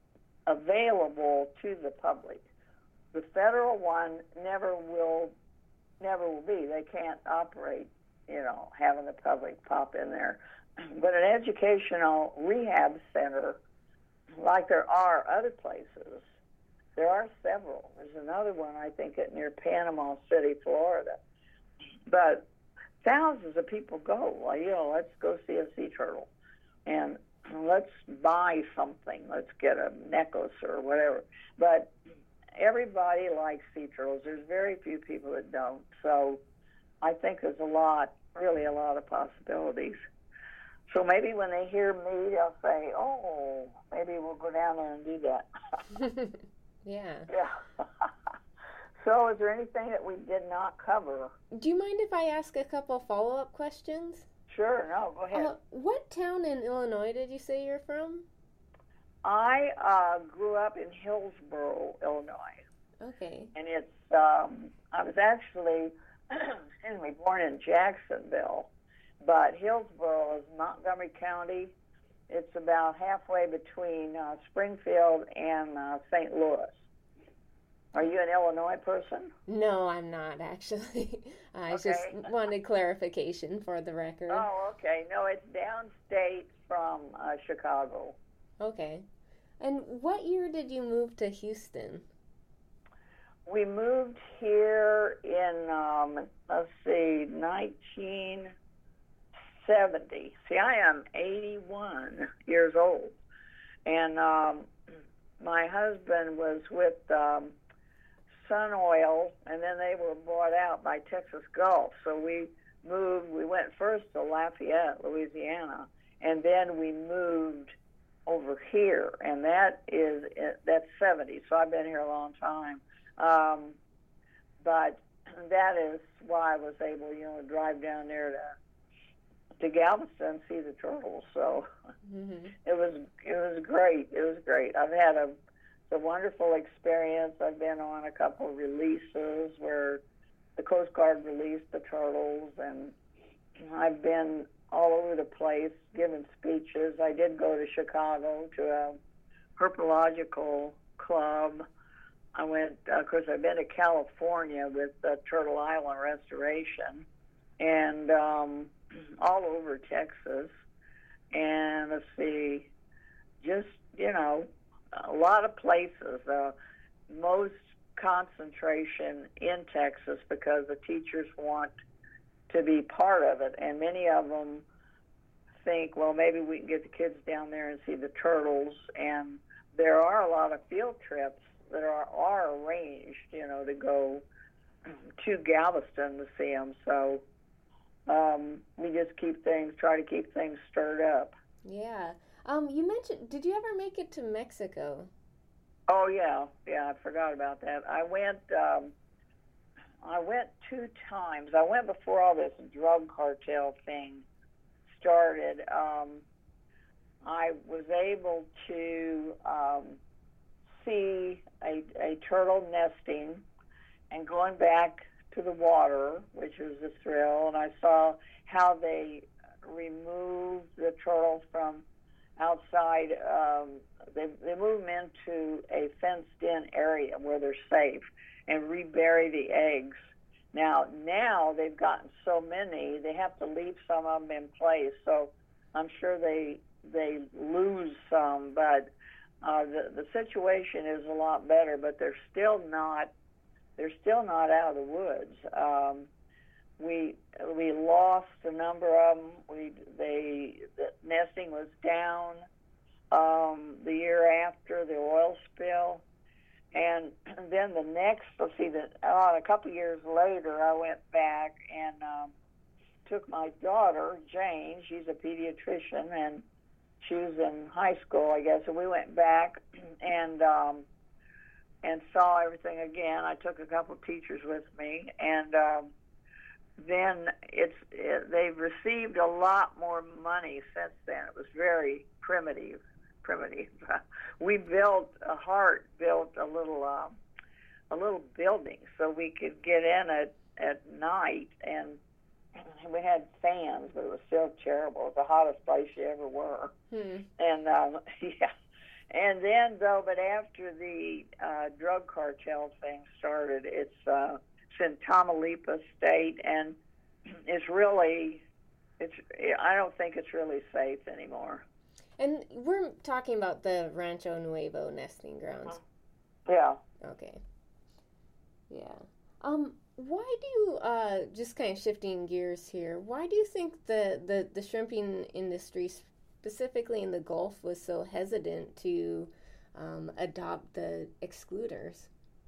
available to the public. The federal one never will, never will be. They can't operate, you know, having the public pop in there. But an educational rehab center, like there are other places, there are several. There's another one, I think, at near Panama City, Florida. But thousands of people go, well, you know, let's go see a sea turtle. And let's buy something. Let's get a necklace or whatever. But everybody likes sea turtles. There's very few people that don't. So I think there's a lot, really a lot of possibilities. So maybe when they hear me, they'll say, oh, maybe we'll go down there and do that. Yeah. Yeah. So is there anything that we did not cover? Do you mind if I ask a couple follow-up questions? Sure, no, go ahead. Uh, what town in Illinois did you say you're from? I uh, grew up in Hillsboro, Illinois. Okay. And it's, um, I was actually, excuse me, born in Jacksonville. But Hillsboro is Montgomery County. It's about halfway between uh, Springfield and uh, Saint Louis. Are you an Illinois person? No, I'm not, actually. I okay. just wanted clarification for the record. Oh, okay. No, it's downstate from uh, Chicago. Okay. And what year did you move to Houston? We moved here in, um, let's see, nineteen seventy. See, I am eighty-one years old. And um, my husband was with um, Sun Oil, and then they were bought out by Texas Gulf. So we moved, we went first to Lafayette, Louisiana, and then we moved over here, and that is, that's seventy, so I've been here a long time. Um, but that is why I was able, you know, to drive down there to to Galveston and see the turtles. So mm-hmm. it was it was great. It was great. I've had a a wonderful experience. I've been on a couple of releases where the Coast Guard released the turtles, and I've been all over the place giving speeches. I did go to Chicago to a herpetological club. I went, uh, of course, I've been to California with uh, Turtle Island Restoration, and um, all over Texas. And let's see, just, you know, a lot of places, uh, most concentration in Texas because the teachers want to be part of it, and many of them think, well, maybe we can get the kids down there and see the turtles, and there are a lot of field trips that are, are arranged, you know, to go to Galveston to see them, so um, we just keep things, try to keep things stirred up. Yeah. Um, you mentioned, did you ever make it to Mexico? Oh yeah, yeah. I forgot about that. I went. Um, I went two times. I went before all this drug cartel thing started. Um, I was able to um, see a, a turtle nesting and going back to the water, which was a thrill. And I saw how they removed the turtle from outside. Um, they, they move them into a fenced-in area where they're safe and rebury the eggs. Now, now they've gotten so many, they have to leave some of them in place. So I'm sure they they lose some, but uh, the the situation is a lot better. But they're still not they're still not out of the woods. Um, we we lost a number of them. We they the nesting was down um, the year after the oil spill, and then the next. Let's see, the uh, a couple years later, I went back and um, took my daughter Jane. She's a pediatrician, and she was in high school, I guess. And we went back and um, and saw everything again. I took a couple of teachers with me, and um, then it's it, they've received a lot more money since then. It was very primitive, primitive. We built a Hart built a little um, a little building so we could get in at at night, and we had fans, but it was still terrible. It was the hottest place you ever were. Hmm. And um, yeah. And then, though, but after the uh, drug cartel thing started, it's, uh, it's in Tamaulipas State, and it's really, it's. I don't think it's really safe anymore. And we're talking about the Rancho Nuevo nesting grounds. Yeah. Okay. Yeah. Um. Why do you, uh, just kind of shifting gears here, why do you think the, the, the shrimping industry, specifically in the Gulf, was so hesitant to um, adopt the excluders?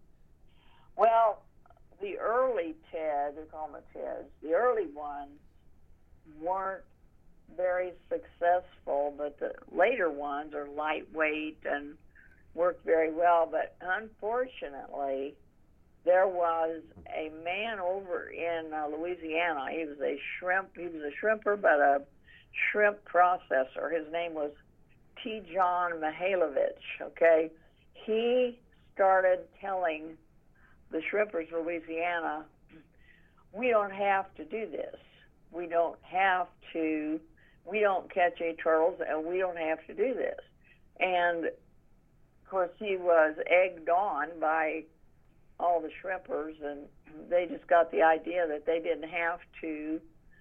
Well, the early T E D, they call them T E Ds, the early ones weren't very successful, but the later ones are lightweight and work very well. But unfortunately, there was a man over in uh, Louisiana. He was a shrimp. He was a shrimper, but a shrimp processor. His name was T. John Mihailovich. Okay, he started telling the shrimpers of Louisiana, "We don't have to do this. We don't have to. We don't catch any turtles, and we don't have to do this." And of course, he was egged on by all the shrimpers, and they just got the idea that they didn't have to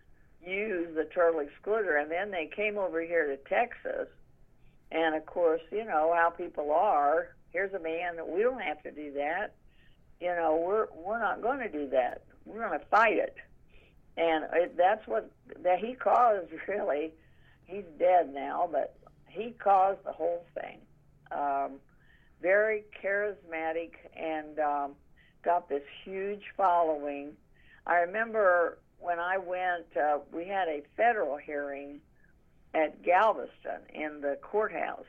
use the turtle excluder. And then they came over here to Texas, and of course, you know how people are. Here's a man that we don't have to do that. You know, we're we're not going to do that. We're going to fight it. And it, that's what that he caused. Really, he's dead now, but he caused the whole thing. Um, very charismatic, and um, got this huge following. I remember when I went, uh, we had a federal hearing at Galveston in the courthouse.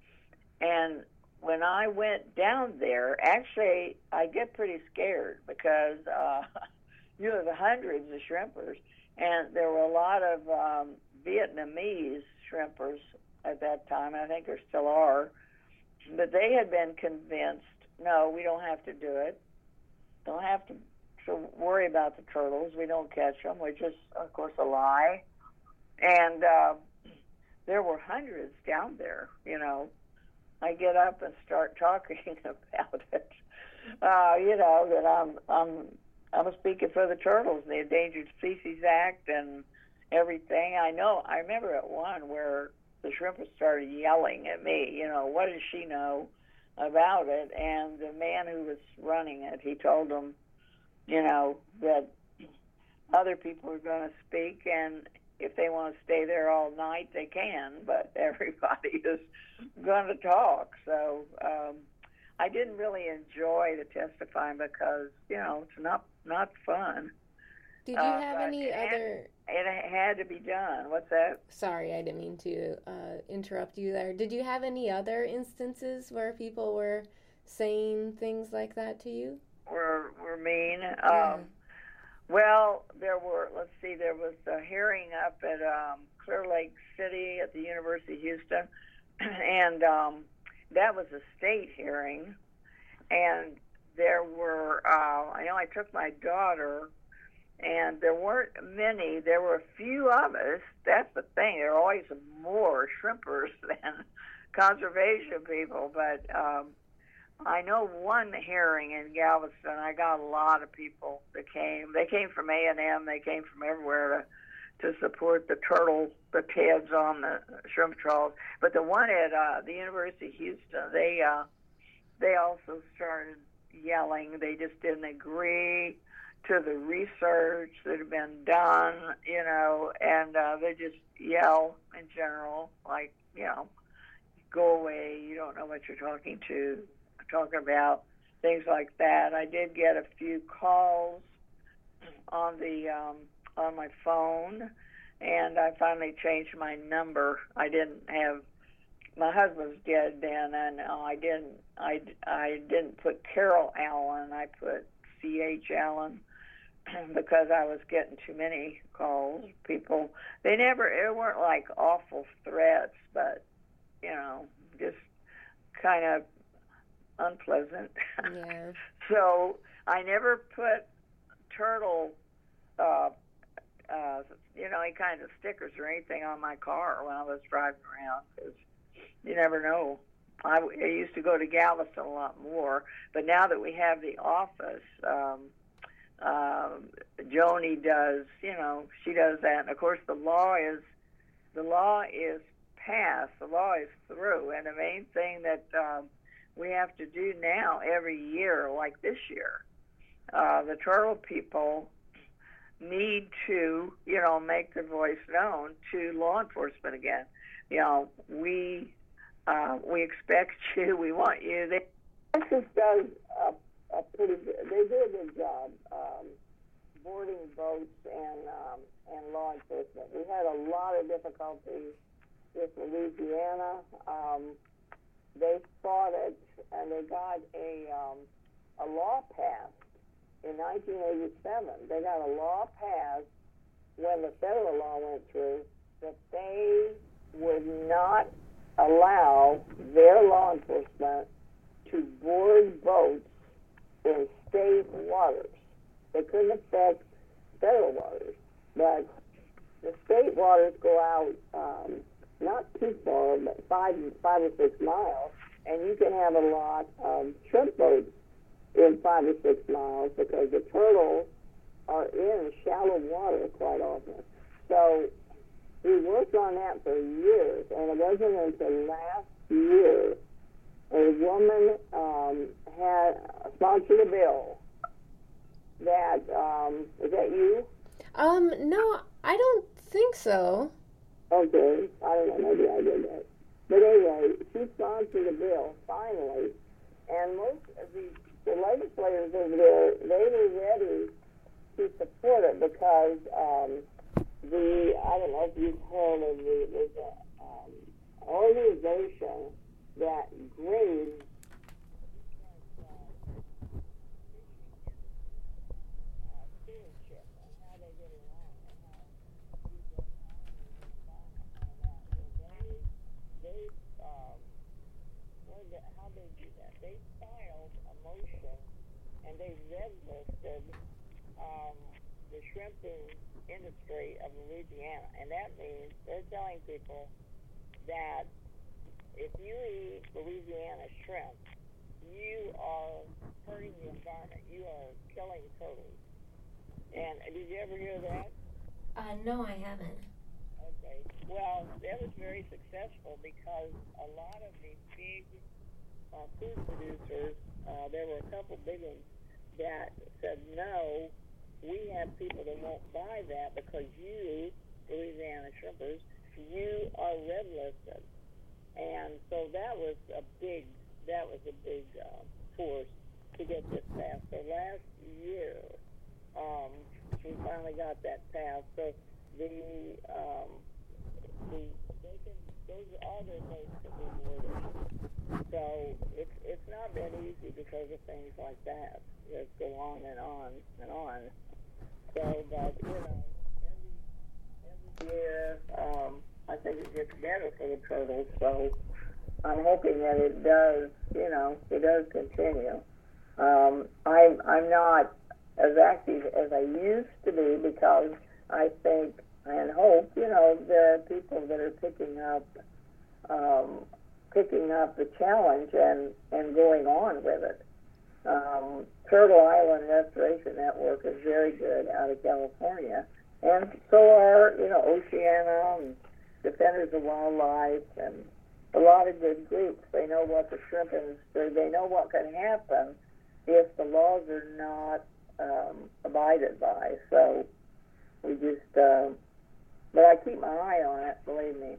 And when I went down there, actually, I get pretty scared because, uh, you know, the hundreds of shrimpers, and there were a lot of um, Vietnamese shrimpers at that time. I think there still are. But they had been convinced, no, we don't have to do it. Don't have to, to worry about the turtles. We don't catch them, which is, of course, a lie. And uh, there were hundreds down there, you know. I get up and start talking about it, uh, you know, that I'm I'm I'm speaking for the turtles, the Endangered Species Act, and everything. I know. I remember at one where the shrimpers started yelling at me, you know, what does she know about it? And the man who was running it, he told them, you know, that other people are going to speak, and if they want to stay there all night, they can, but everybody is going to talk. So um, I didn't really enjoy the testifying because, you know, it's not not fun. Did you Uh, have but any it had- other... It had to be done. What's that? Sorry, I didn't mean to uh, interrupt you there. Did you have any other instances where people were saying things like that to you? Were were mean. Yeah. Um, well, there were. Let's see. There was a hearing up at um, Clear Lake City at the University of Houston, and um, that was a state hearing. And there were. Uh, I know I took my daughter, and there weren't many. There were a few of us. That's the thing. There are always more shrimpers than conservation people, but. Um, I know one hearing in Galveston, I got a lot of people that came. They came from A and M. They came from everywhere to, to support the turtle, the T E Ds on the shrimp trawls. But the one at uh, the University of Houston, they uh, they also started yelling. They just didn't agree to the research that had been done, you know, and uh, they just yell in general, like, you know, go away, you don't know what you're talking to. Talking about things like that. I did get a few calls on the um, on my phone, and I finally changed my number. I didn't have my husband's dead then, and uh, I didn't I, I didn't put Carol Allen. I put C H Allen because I was getting too many calls. People they never it weren't like awful threats, but you know just kind of unpleasant. Yeah. So I never put turtle, uh, uh, you know, any kind of stickers or anything on my car when I was driving around because you never know. I, I used to go to Galveston a lot more, but now that we have the office, um, um, Joni does, you know, she does that. And of course, the law is the law is passed. The law is through, and the main thing that um, we have to do now every year, like this year, uh, the turtle people need to, you know, make their voice known to law enforcement again. You know, we uh, we expect you, we want you. They, Texas does a, a pretty good, they do a good job um, boarding boats and um, and law enforcement. We had a lot of difficulties with Louisiana. Um, they fought it, and they got a um, a law passed in nineteen eighty-seven. They got a law passed when the federal law went through that they would not allow their law enforcement to board boats in state waters. They couldn't affect federal waters, but the state waters go out um, not too far, but five, five or six miles, and you can have a lot of shrimp boats in five or six miles because the turtles are in shallow water quite often. So we worked on that for years, and it wasn't until last year a woman um, had sponsored a bill that, um, is that you? Um, no, I don't think so. Okay, I don't know, maybe I did that. But anyway, she sponsored a bill, finally, and most of the, the legislators over there, they were ready to support it because um, the, I don't know if you've heard of the, there's an um, organization that grades how they do that. They filed a motion and they red listed um, the shrimping industry of Louisiana, and that means they're telling people that if you eat Louisiana shrimp, you are hurting the environment. You are killing turtles. And uh, did you ever hear that? Uh, no, I haven't. Okay. Well, that was very successful because a lot of the big uh, food producers, uh, there were a couple big ones that said, no, we have people that won't buy that because you, Louisiana shrimpers, you are red listed. And so that was a big, that was a big uh, force to get this passed. So last year, um, we finally got that passed. So the um, the they can, those all their boats can be boarded. So it's it's not been easy because of things like that that go on and on and on. So, but you know, every every year, um, I think it gets better for the turtles. So I'm hoping that it does. You know, it does continue. Um, I'm I'm not as active as I used to be because I think and hope, you know, the people that are picking up um, picking up the challenge and, and going on with it. Um, Turtle Island Restoration Network is very good out of California, and so are, you know, Oceana and Defenders of Wildlife and a lot of good groups. They know what the shrimp industry, they know what can happen if the laws are not um, abided by. So we just, uh, but I keep my eye on it, believe me.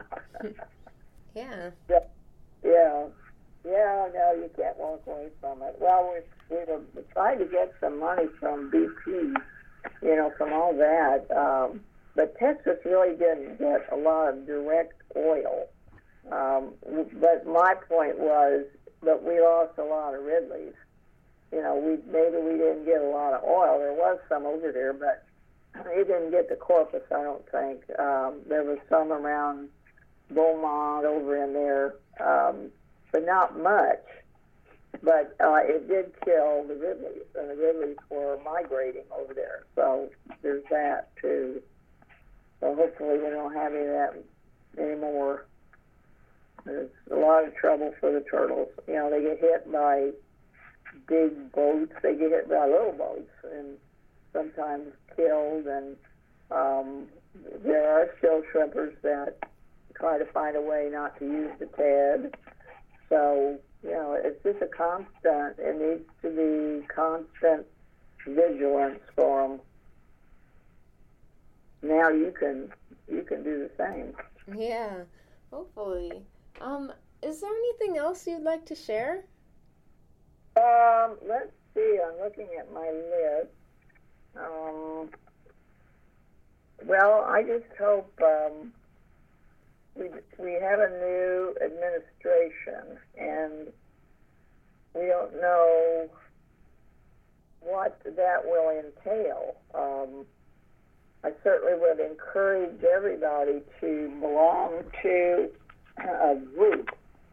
Yeah. Yeah. Yeah. Yeah, no, you can't walk away from it. Well, we, we were trying to get some money from B P, you know, from all that. Um, but Texas really didn't get a lot of direct oil. Um, but my point was that we lost a lot of Ridleys. You know, we maybe we didn't get a lot of oil. There was some over there, but it didn't get to Corpus, I don't think. Um, there was some around Beaumont over in there, um, but not much. But uh, it did kill the Ridleys, and the Ridleys were migrating over there. So there's that, too. So hopefully we don't have any of that anymore. There's a lot of trouble for the turtles. You know, they get hit by big boats. They get hit by little boats and sometimes killed. And um, there are still shrimpers that try to find a way not to use the Ted. So, you know, it's just a constant. It needs to be constant vigilance for them. Now you can you can do the same. Yeah, hopefully. Um, is there anything else you'd like to share? Um, let's see. I'm looking at my list. Um, well, I just hope um, we we have a new administration, and we don't know what that will entail. Um, I certainly would encourage everybody to belong to a group.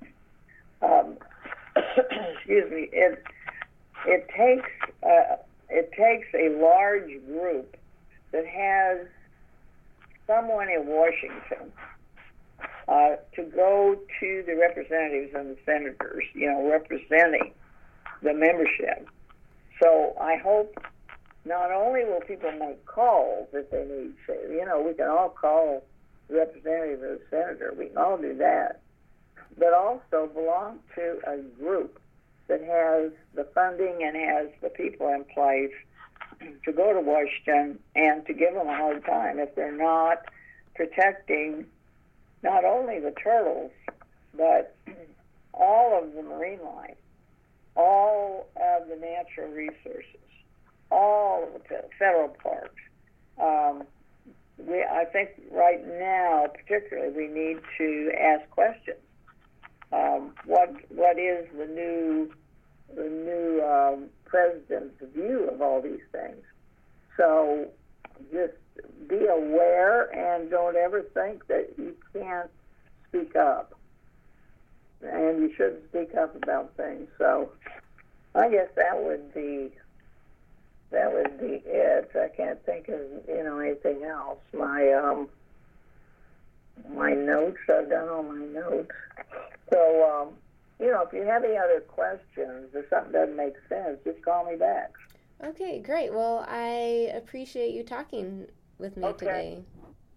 Um, excuse me. It it takes uh, it takes a large group that has someone in Washington uh, to go to the representatives and the senators, you know, representing the membership. So I hope not only will people make calls if they need to, you know, we can all call the representative or the senator, we can all do that, but also belong to a group that has the funding and has the people in place to go to Washington and to give them a hard time if they're not protecting not only the turtles, but all of the marine life, all of the natural resources, all of the federal parks. Um, we, I think right now, particularly, we need to ask questions. Um, what what is the new the new um, president's view of all these things? So just be aware and don't ever think that you can't speak up. And you should speak up about things. So I guess that would be that would be it. I can't think of you know anything else. My um my notes. I've done all my notes. So um, you know, if you have any other questions or something doesn't make sense, just call me back. Okay, great. Well, I appreciate you talking with me Okay. today.